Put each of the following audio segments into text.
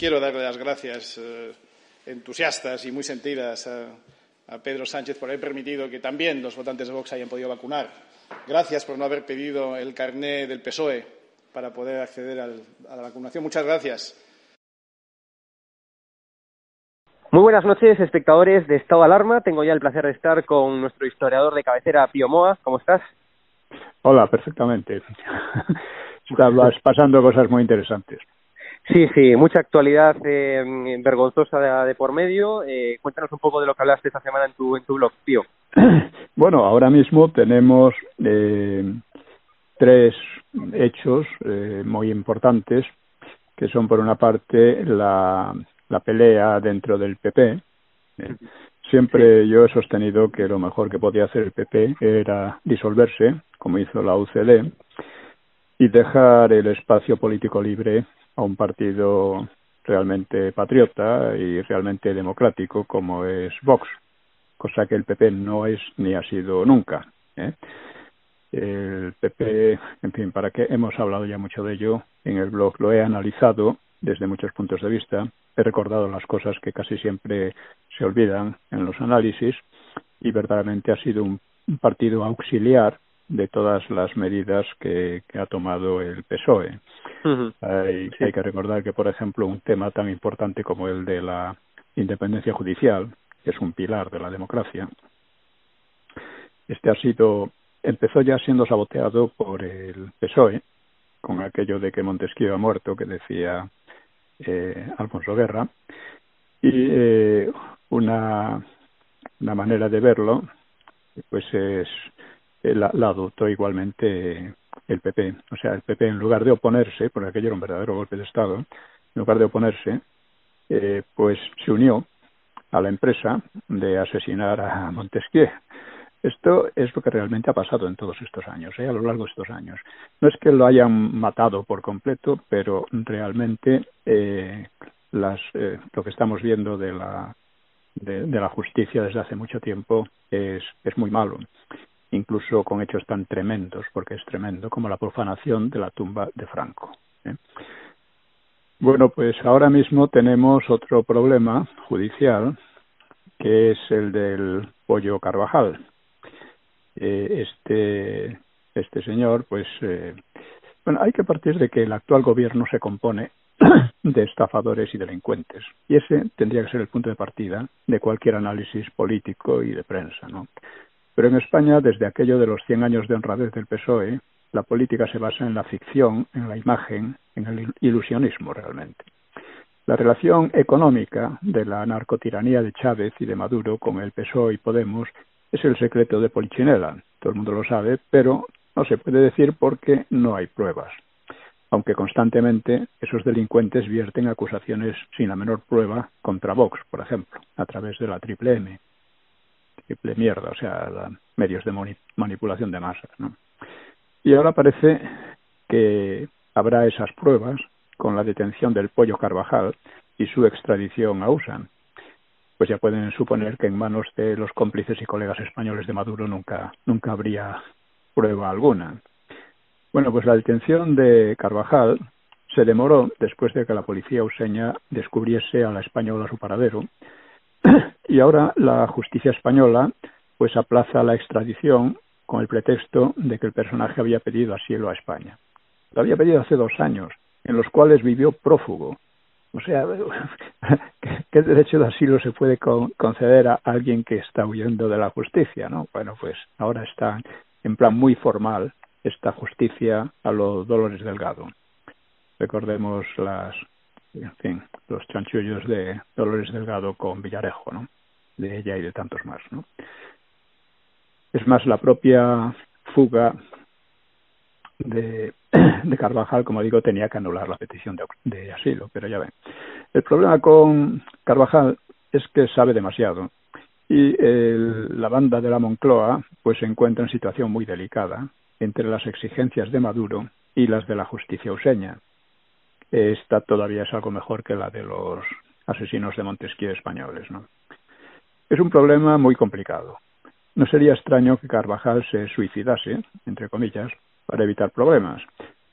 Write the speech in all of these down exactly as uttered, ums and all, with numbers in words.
quiero darle las gracias eh, entusiastas y muy sentidas a, a Pedro Sánchez por haber permitido que también los votantes de Vox hayan podido vacunar. Gracias por no haber pedido el carné del P S O E para poder acceder al, a la vacunación. Muchas gracias. Muy buenas noches, espectadores de Estado de Alarma. Tengo ya el placer de estar con nuestro historiador de cabecera, Pío Moa. ¿Cómo estás? Hola, perfectamente. Estabas pasando cosas muy interesantes. Sí, sí, mucha actualidad eh, vergonzosa de, de por medio. Eh, cuéntanos un poco de lo que hablaste esta semana en tu, en tu blog, Pío. Bueno, ahora mismo tenemos eh, tres hechos eh, muy importantes, que son, por una parte, la, la pelea dentro del P P. Eh, siempre yo he sostenido que lo mejor que podía hacer el P P era disolverse, como hizo la U C D, y dejar el espacio político libre a un partido realmente patriota y realmente democrático como es Vox, cosa que el P P no es ni ha sido nunca, ¿eh? El P P, en fin, para qué hemos hablado ya mucho de ello en el blog, lo he analizado desde muchos puntos de vista, he recordado las cosas que casi siempre se olvidan en los análisis, y verdaderamente ha sido un, un partido auxiliar de todas las medidas que, que ha tomado el P S O E. Uh-huh. Hay, sí. hay que recordar que, por ejemplo, un tema tan importante como el de la independencia judicial, que es un pilar de la democracia, este ha sido, empezó ya siendo saboteado por el P S O E, con aquello de que Montesquieu ha muerto, que decía eh, Alfonso Guerra, y eh, una, una manera de verlo, pues es la, la adoptó igualmente el P P. O sea, el P P, en lugar de oponerse, porque aquello era un verdadero golpe de Estado, en lugar de oponerse, eh, pues se unió a la empresa de asesinar a Montesquieu. Esto es lo que realmente ha pasado en todos estos años, ¿eh? A lo largo de estos años. No es que lo hayan matado por completo, pero realmente eh, las, eh, lo que estamos viendo de la, de, de la justicia desde hace mucho tiempo es, es muy malo, incluso con hechos tan tremendos, porque es tremendo, como la profanación de la tumba de Franco, ¿eh? Bueno, pues ahora mismo tenemos otro problema judicial, que es el del Pollo Carvajal. Eh, este este señor, pues, eh, bueno, hay que partir de que el actual gobierno se compone de estafadores y delincuentes, y ese tendría que ser el punto de partida de cualquier análisis político y de prensa, ¿no? Pero en España, desde aquello de los cien años de honradez del P S O E, la política se basa en la ficción, en la imagen, en el ilusionismo realmente. La relación económica de la narcotiranía de Chávez y de Maduro con el P S O E y Podemos es el secreto de Polichinela, todo el mundo lo sabe, pero no se puede decir porque no hay pruebas, aunque constantemente esos delincuentes vierten acusaciones sin la menor prueba contra Vox, por ejemplo, a través de la triple M, triple mierda, o sea, la, medios de mani- manipulación de masas, ¿no? Y ahora parece que habrá esas pruebas con la detención del Pollo Carvajal y su extradición a U S A. Pues ya pueden suponer que en manos de los cómplices y colegas españoles de Maduro nunca, nunca habría prueba alguna. Bueno, pues la detención de Carvajal se demoró después de que la policía useña descubriese a la española su paradero, y ahora la justicia española pues aplaza la extradición con el pretexto de que el personaje había pedido asilo a España. Lo había pedido hace dos años, en los cuales vivió prófugo. O sea, ¿qué derecho de asilo se puede conceder a alguien que está huyendo de la justicia, ¿no? Bueno, pues ahora está en plan muy formal esta justicia a lo Dolores Delgado. Recordemos las, en fin, los chanchullos de Dolores Delgado con Villarejo, ¿no? De ella y de tantos más, ¿no? Es más, la propia fuga de, de Carvajal, como digo, tenía que anular la petición de, de asilo, pero ya ven. El problema con Carvajal es que sabe demasiado, y el, la banda de la Moncloa pues se encuentra en situación muy delicada entre las exigencias de Maduro y las de la justicia useña. Esta todavía es algo mejor que la de los asesinos de Montesquieu españoles, ¿no? Es un problema muy complicado. No sería extraño que Carvajal se suicidase, entre comillas, para evitar problemas.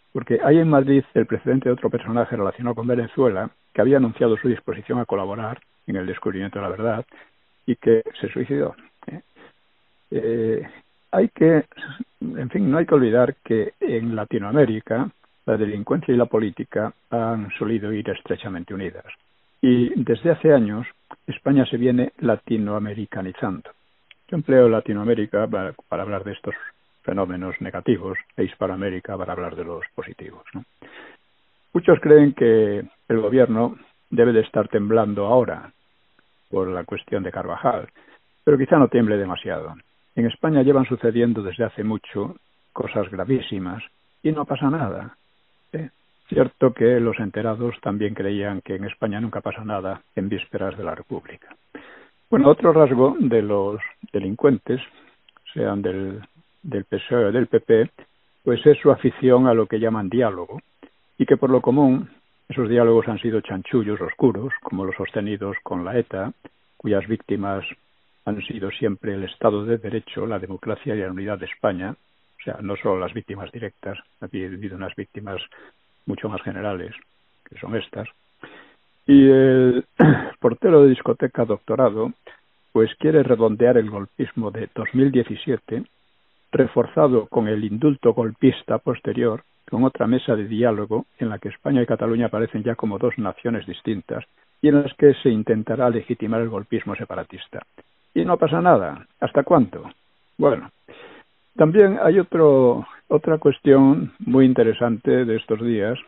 Porque hay en Madrid el precedente de otro personaje relacionado con Venezuela que había anunciado su disposición a colaborar en el descubrimiento de la verdad y que se suicidó. ¿eh? Eh, hay que, en fin, no hay que olvidar que en Latinoamérica la delincuencia y la política han solido ir estrechamente unidas. Y desde hace años España se viene latinoamericanizando. Yo empleo Latinoamérica para, para hablar de estos fenómenos negativos e Hispanoamérica para hablar de los positivos, ¿no? Muchos creen que el gobierno debe de estar temblando ahora por la cuestión de Carvajal, pero quizá no tiemble demasiado. En España llevan sucediendo desde hace mucho cosas gravísimas y no pasa nada. ¿eh? Cierto que los enterados también creían que en España nunca pasa nada en vísperas de la República. Bueno, otro rasgo de los delincuentes, sean del, del P S O E o del P P, pues es su afición a lo que llaman diálogo, y que por lo común esos diálogos han sido chanchullos oscuros, como los sostenidos con la ETA, cuyas víctimas han sido siempre el Estado de Derecho, la democracia y la unidad de España. O sea, no solo las víctimas directas, ha habido unas víctimas mucho más generales, que son estas. Y el portero de discoteca doctorado, pues quiere redondear el golpismo de dos mil diecisiete, reforzado con el indulto golpista posterior, con otra mesa de diálogo en la que España y Cataluña aparecen ya como dos naciones distintas y en las que se intentará legitimar el golpismo separatista. Y no pasa nada. ¿Hasta cuánto? Bueno, también hay otro, otra cuestión muy interesante de estos días,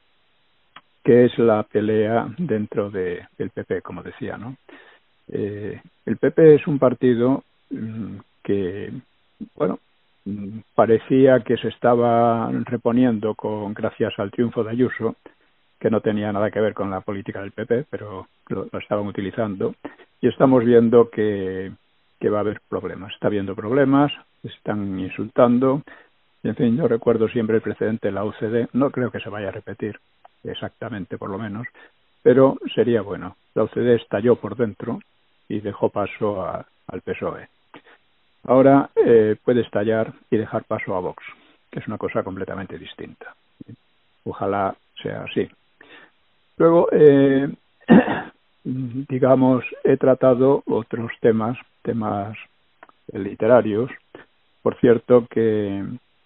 que es la pelea dentro de, del P P, como decía, ¿no? Eh, el P P es un partido mmm, que, bueno, mmm, parecía que se estaba reponiendo con gracias al triunfo de Ayuso, que no tenía nada que ver con la política del P P, pero lo, lo estaban utilizando, y estamos viendo que, que va a haber problemas. Está habiendo problemas, se están insultando, y en fin, yo recuerdo siempre el precedente de la U C D, no creo que se vaya a repetir, exactamente por lo menos, pero sería bueno. La U C D estalló por dentro y dejó paso a, al P S O E. Ahora eh, puede estallar y dejar paso a Vox, que es una cosa completamente distinta. Ojalá sea así. Luego, eh, digamos, he tratado otros temas, temas literarios. Por cierto que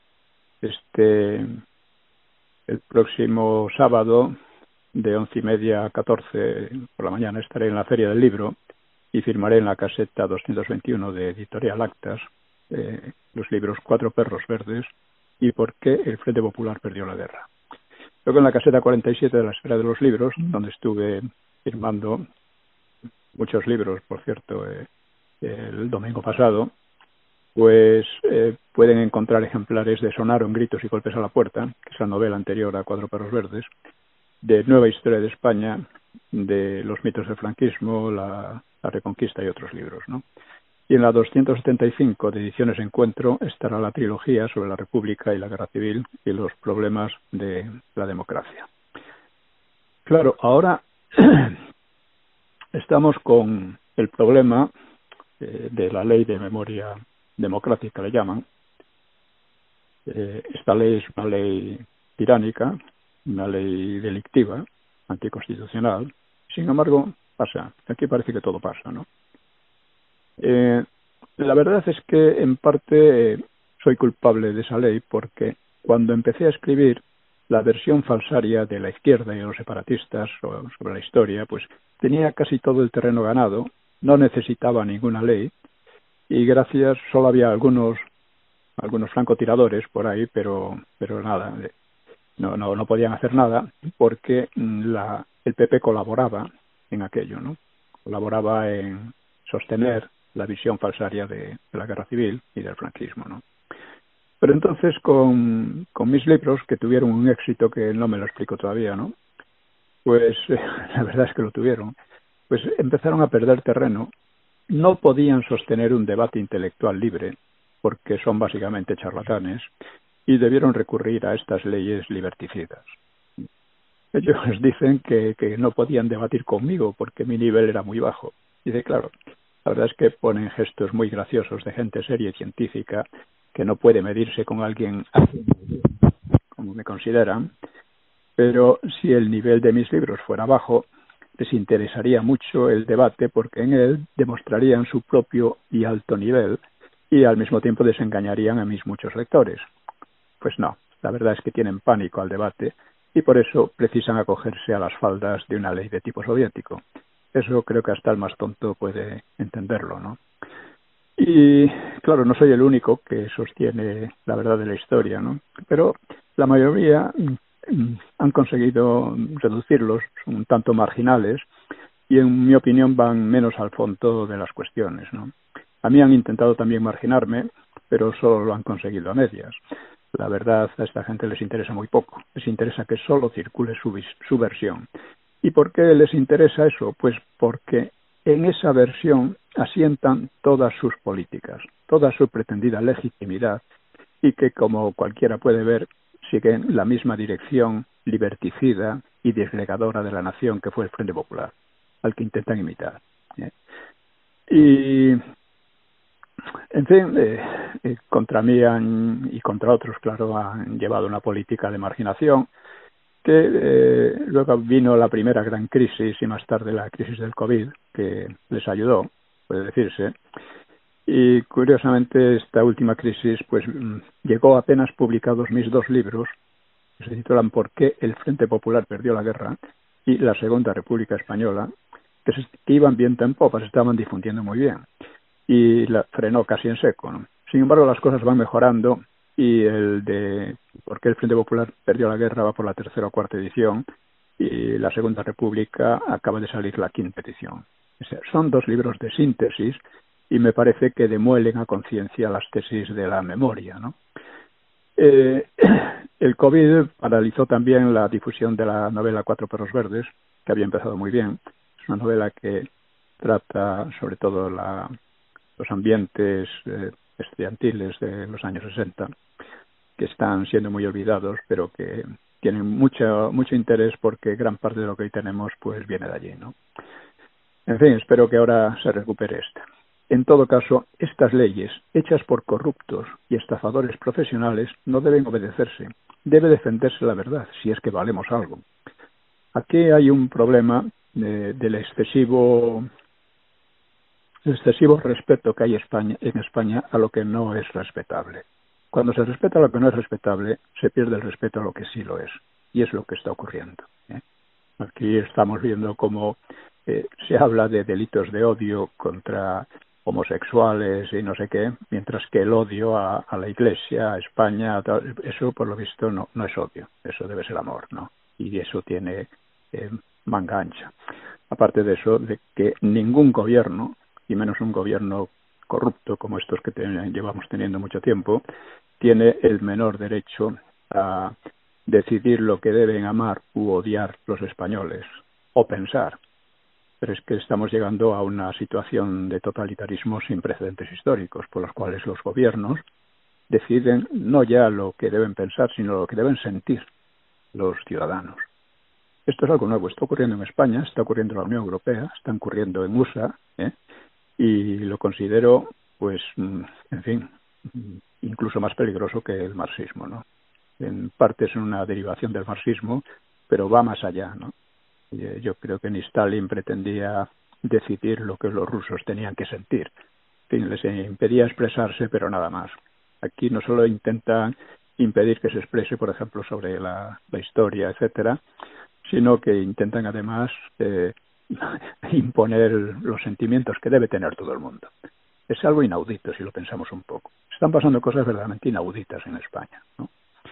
este el próximo sábado de once y media a catorce por la mañana estaré en la Feria del Libro y firmaré en la caseta doscientos veintiuno de Editorial Actas eh, los libros Cuatro perros verdes y Por qué el Frente Popular perdió la guerra. Luego en la caseta cuarenta y siete de la Esfera de los Libros, donde estuve firmando muchos libros, por cierto, eh, el domingo pasado, pues eh, pueden encontrar ejemplares de Sonaron gritos y golpes a la puerta, que es la novela anterior a Cuatro perros verdes, de Nueva Historia de España, de los mitos del franquismo, la, la Reconquista y otros libros, ¿no? Y en la doscientos setenta y cinco de Ediciones Encuentro estará la trilogía sobre la República y la Guerra Civil y los problemas de la democracia. Claro, ahora estamos con el problema eh, de la ley de memoria democrática, le llaman. Eh, esta ley es una ley tiránica, una ley delictiva, anticonstitucional. Sin embargo, pasa. Aquí parece que todo pasa, ¿no? Eh, la verdad es que en parte eh, soy culpable de esa ley porque cuando empecé a escribir la versión falsaria de la izquierda y de los separatistas sobre la historia, pues tenía casi todo el terreno ganado, no necesitaba ninguna ley y gracias, solo había algunos algunos francotiradores por ahí, pero pero nada, no no no podían hacer nada porque la el P P colaboraba en aquello, ¿no? Colaboraba en sostener la visión falsaria de, de la guerra civil y del franquismo, ¿no? Pero entonces con, con mis libros, que tuvieron un éxito que no me lo explico todavía, ¿no? Pues eh, la verdad es que lo tuvieron, pues empezaron a perder terreno, no podían sostener un debate intelectual libre, porque son básicamente charlatanes, y debieron recurrir a estas leyes liberticidas. Ellos dicen que, que no podían debatir conmigo porque mi nivel era muy bajo. Dice, claro, la verdad es que ponen gestos muy graciosos de gente seria y científica que no puede medirse con alguien como me consideran, pero si el nivel de mis libros fuera bajo, les interesaría mucho el debate porque en él demostrarían su propio y alto nivel y al mismo tiempo desengañarían a mis muchos lectores. Pues no, la verdad es que tienen pánico al debate y por eso precisan acogerse a las faldas de una ley de tipo soviético. Eso creo que hasta el más tonto puede entenderlo, ¿no? Y claro, no soy el único que sostiene la verdad de la historia, ¿no? Pero la mayoría han conseguido reducirlos, son un tanto marginales y en mi opinión van menos al fondo de las cuestiones, ¿no? A mí han intentado también marginarme, pero solo lo han conseguido a medias. La verdad, a esta gente les interesa muy poco. Les interesa que solo circule su, su versión. ¿Y por qué les interesa eso? Pues porque en esa versión asientan todas sus políticas, toda su pretendida legitimidad y que, como cualquiera puede ver, siguen la misma dirección liberticida y disgregadora de la nación que fue el Frente Popular, al que intentan imitar. ¿eh? Y, en fin, eh, eh, contra mí han, y contra otros, claro, han llevado una política de marginación que eh, luego vino la primera gran crisis y más tarde la crisis del COVID, que les ayudó, puede decirse. Y curiosamente esta última crisis pues llegó apenas publicados mis dos libros, que se titulan ¿Por qué el Frente Popular perdió la guerra? Y La Segunda República Española, que, se, que iban viento en popa, se estaban difundiendo muy bien. Y la frenó casi en seco, ¿no? Sin embargo, las cosas van mejorando y el de ¿Por qué el Frente Popular perdió la guerra? Va por la tercera o cuarta edición y La Segunda República acaba de salir la quinta edición. O sea, son dos libros de síntesis y me parece que demuelen a conciencia las tesis de la memoria, ¿no? Eh, el COVID paralizó también la difusión de la novela Cuatro perros verdes, que había empezado muy bien. Es una novela que trata sobre todo la, los ambientes eh, estudiantiles de los años sesenta, que están siendo muy olvidados, pero que tienen mucho mucho interés porque gran parte de lo que hoy tenemos pues viene de allí, ¿no? En fin, espero que ahora se recupere esta. En todo caso, estas leyes, hechas por corruptos y estafadores profesionales, no deben obedecerse. Debe defenderse la verdad, si es que valemos algo. Aquí hay un problema de, del excesivo, el excesivo respeto que hay España, en España a lo que no es respetable. Cuando se respeta lo que no es respetable, se pierde el respeto a lo que sí lo es. Y es lo que está ocurriendo, ¿eh? Aquí estamos viendo cómo eh, se habla de delitos de odio contra homosexuales y no sé qué, mientras que el odio a, a la Iglesia, a España, tal, eso por lo visto no, no es odio, eso debe ser amor, ¿no? Y eso tiene eh, manga ancha. Aparte de eso, de que ningún gobierno, y menos un gobierno corrupto como estos que ten, llevamos teniendo mucho tiempo, tiene el menor derecho a decidir lo que deben amar u odiar los españoles, o pensar. Pero es que estamos llegando a una situación de totalitarismo sin precedentes históricos, por los cuales los gobiernos deciden no ya lo que deben pensar, sino lo que deben sentir los ciudadanos. Esto es algo nuevo, está ocurriendo en España, está ocurriendo en la Unión Europea, está ocurriendo en U S A, ¿eh? Y lo considero, pues, en fin, incluso más peligroso que el marxismo, ¿no? En parte es una derivación del marxismo, pero va más allá, ¿no? Yo creo que ni Stalin pretendía decidir lo que los rusos tenían que sentir. En fin, les impedía expresarse, pero nada más. Aquí no solo intentan impedir que se exprese, por ejemplo, sobre la, la historia, etcétera, sino que intentan además eh, imponer los sentimientos que debe tener todo el mundo. Es algo inaudito si lo pensamos un poco. Están pasando cosas verdaderamente inauditas en España, ¿no?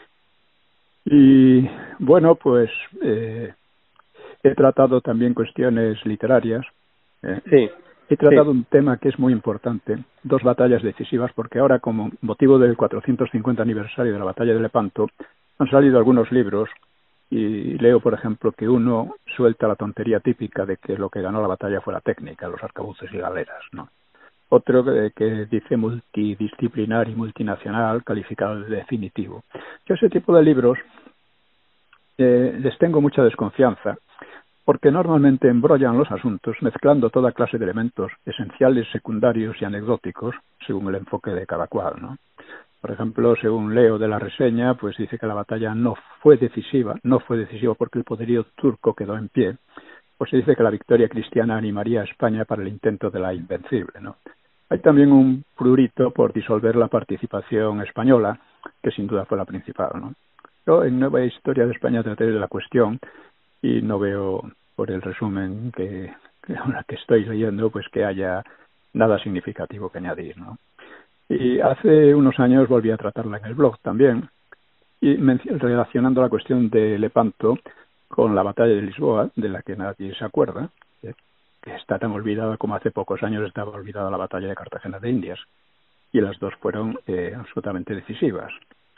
Y bueno, pues eh, he tratado también cuestiones literarias. ¿eh? Sí. He tratado sí. un tema que es muy importante, dos batallas decisivas, porque ahora, como motivo del cuatrocientos cincuenta aniversario de la batalla de Lepanto, han salido algunos libros y leo, por ejemplo, que uno suelta la tontería típica de que lo que ganó la batalla fue la técnica, los arcabuces y galeras, ¿no? Otro que, que dice multidisciplinar y multinacional, calificado de definitivo. Yo ese tipo de libros eh, les tengo mucha desconfianza, porque normalmente embrollan los asuntos mezclando toda clase de elementos esenciales, secundarios y anecdóticos, según el enfoque de cada cual, ¿no? Por ejemplo, según leo de la reseña, pues dice que la batalla no fue decisiva, no fue decisiva porque el poderío turco quedó en pie. Pues se dice que la victoria cristiana animaría a España para el intento de la invencible, ¿no? Hay también un prurito por disolver la participación española, que sin duda fue la principal, ¿no? Yo en Nueva Historia de España traté de la cuestión y no veo, por el resumen que, que, que estoy leyendo, pues que haya nada significativo que añadir, ¿no? Y hace unos años volví a tratarla en el blog también, y relacionando la cuestión de Lepanto con la batalla de Lisboa, de la que nadie se acuerda, ¿eh? Que está tan olvidada como hace pocos años estaba olvidada la batalla de Cartagena de Indias, y las dos fueron eh, absolutamente decisivas.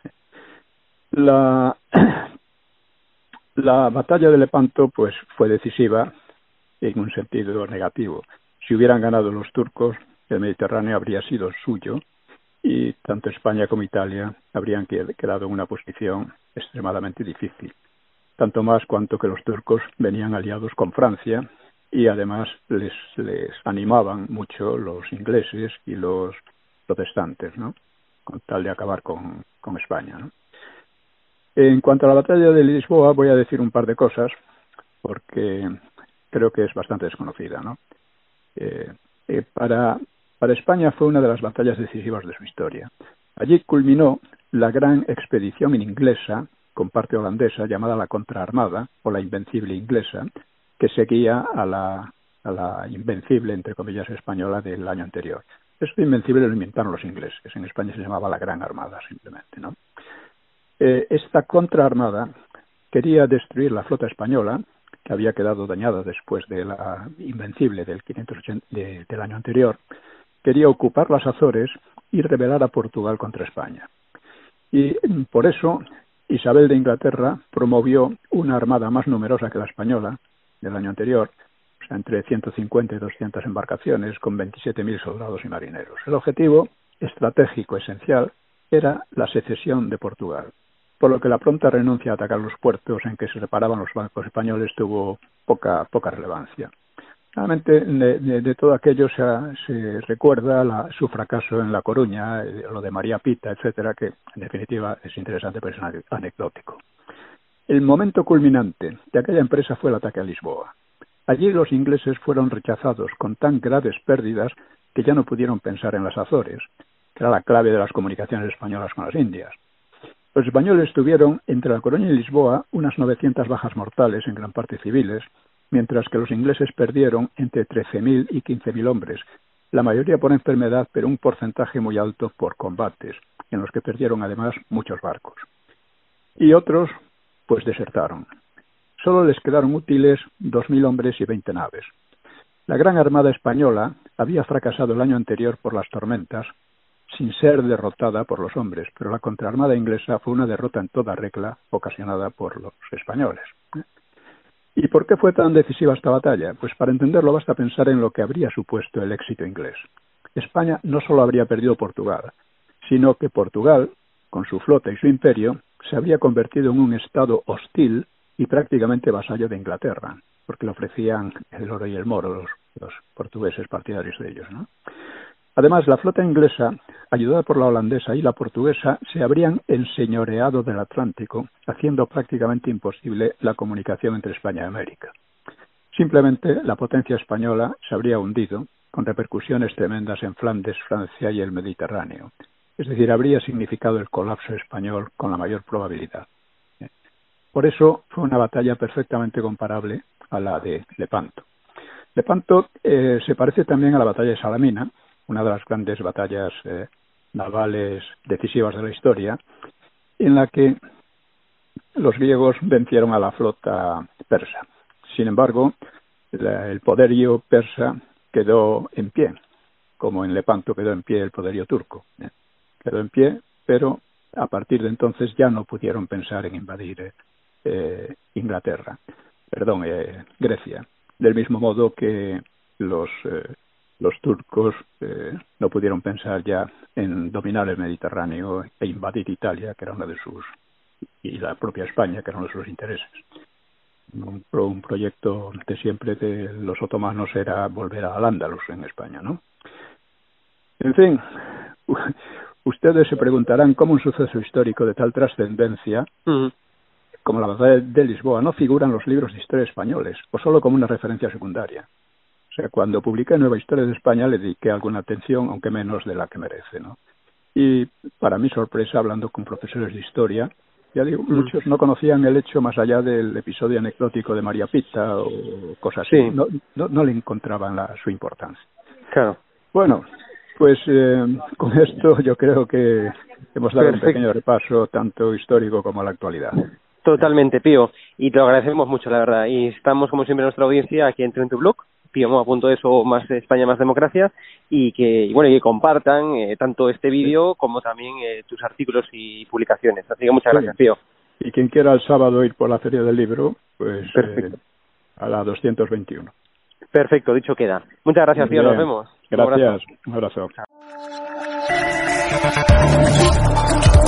La, la batalla de Lepanto pues fue decisiva en un sentido negativo. Si hubieran ganado los turcos, el Mediterráneo habría sido suyo, y tanto España como Italia habrían quedado en una posición extremadamente difícil, tanto más cuanto que los turcos venían aliados con Francia y además les, les animaban mucho los ingleses y los protestantes, ¿no? Con tal de acabar con, con España, ¿no? En cuanto a la batalla de Lisboa, voy a decir un par de cosas porque creo que es bastante desconocida, ¿no? Eh, eh, para Para España fue una de las batallas decisivas de su historia. Allí culminó la gran expedición inglesa, con parte holandesa, llamada la Contraarmada, o la Invencible Inglesa, que seguía a la, a la Invencible, entre comillas, española del año anterior. Esto Invencible lo inventaron los ingleses. En España se llamaba la Gran Armada, simplemente, ¿no? Eh, esta Contraarmada quería destruir la flota española, que había quedado dañada después de la Invencible del, quinientos ochenta, de, del año anterior. Quería ocupar las Azores y rebelar a Portugal contra España. Y por eso Isabel de Inglaterra promovió una armada más numerosa que la española del año anterior, o sea, entre ciento cincuenta y doscientas embarcaciones con veintisiete mil soldados y marineros. El objetivo estratégico esencial era la secesión de Portugal, por lo que la pronta renuncia a atacar los puertos en que se reparaban los barcos españoles tuvo poca, poca relevancia. Realmente de, de, de todo aquello se, se recuerda la, su fracaso en La Coruña, eh, lo de María Pita, etcétera, que en definitiva es interesante, pero es anecdótico. El momento culminante de aquella empresa fue el ataque a Lisboa. Allí los ingleses fueron rechazados con tan graves pérdidas que ya no pudieron pensar en las Azores, que era la clave de las comunicaciones españolas con las Indias. Los españoles tuvieron entre La Coruña y Lisboa unas novecientas bajas mortales, en gran parte civiles, mientras que los ingleses perdieron entre trece mil y quince mil hombres, la mayoría por enfermedad, pero un porcentaje muy alto por combates, en los que perdieron además muchos barcos. Y otros, pues desertaron. Solo les quedaron útiles dos mil hombres y veinte naves. La Gran Armada española había fracasado el año anterior por las tormentas, sin ser derrotada por los hombres, pero la contraarmada inglesa fue una derrota en toda regla ocasionada por los españoles. ¿Y por qué fue tan decisiva esta batalla? Pues para entenderlo basta pensar en lo que habría supuesto el éxito inglés. España no solo habría perdido Portugal, sino que Portugal, con su flota y su imperio, se habría convertido en un estado hostil y prácticamente vasallo de Inglaterra, porque le ofrecían el oro y el moro los, los portugueses partidarios de ellos, ¿no? Además, la flota inglesa, ayudada por la holandesa y la portuguesa, se habrían enseñoreado del Atlántico, haciendo prácticamente imposible la comunicación entre España y América. Simplemente, la potencia española se habría hundido, con repercusiones tremendas en Flandes, Francia y el Mediterráneo. Es decir, habría significado el colapso español con la mayor probabilidad. Por eso, fue una batalla perfectamente comparable a la de Lepanto. Lepanto eh, se parece también a la batalla de Salamina, una de las grandes batallas eh, navales decisivas de la historia, en la que los griegos vencieron a la flota persa. Sin embargo, la, el poderío persa quedó en pie, como en Lepanto quedó en pie el poderío turco. ¿eh? Quedó en pie, pero a partir de entonces ya no pudieron pensar en invadir eh, Inglaterra, perdón, eh, Grecia, del mismo modo que los eh, los turcos eh, no pudieron pensar ya en dominar el Mediterráneo e invadir Italia, que era uno de sus, y la propia España, que era uno de sus intereses. Un, un proyecto de siempre de los otomanos era volver a Al-Ándalus en España, ¿no? En fin, ustedes se preguntarán cómo un suceso histórico de tal trascendencia, uh-huh. como la batalla de Lisboa, no figura en los libros de historia españoles, o solo como una referencia secundaria. O sea, cuando publiqué Nueva Historia de España le dediqué alguna atención, aunque menos de la que merece, ¿no? Y para mi sorpresa, hablando con profesores de historia, ya digo, mm. muchos no conocían el hecho más allá del episodio anecdótico de María Pita o cosas así. Sí. No, no, no le encontraban la, su importancia. Claro. Bueno, pues eh, con esto yo creo que hemos dado Perfecto. un pequeño repaso, tanto histórico como a la actualidad. Totalmente, Pío. Y te lo agradecemos mucho, la verdad. Y estamos, como siempre, en nuestra audiencia aquí en tu blog, piomoa punto es o más España, más democracia, y que y bueno y que compartan eh, tanto este vídeo como también eh, tus artículos y publicaciones. Así que muchas gracias, Pío. Y quien quiera el sábado ir por la Feria del Libro, pues eh, a la doscientos veintiuno. Perfecto, dicho queda. Muchas gracias, Pío. Nos vemos. Gracias. Un abrazo. Un abrazo.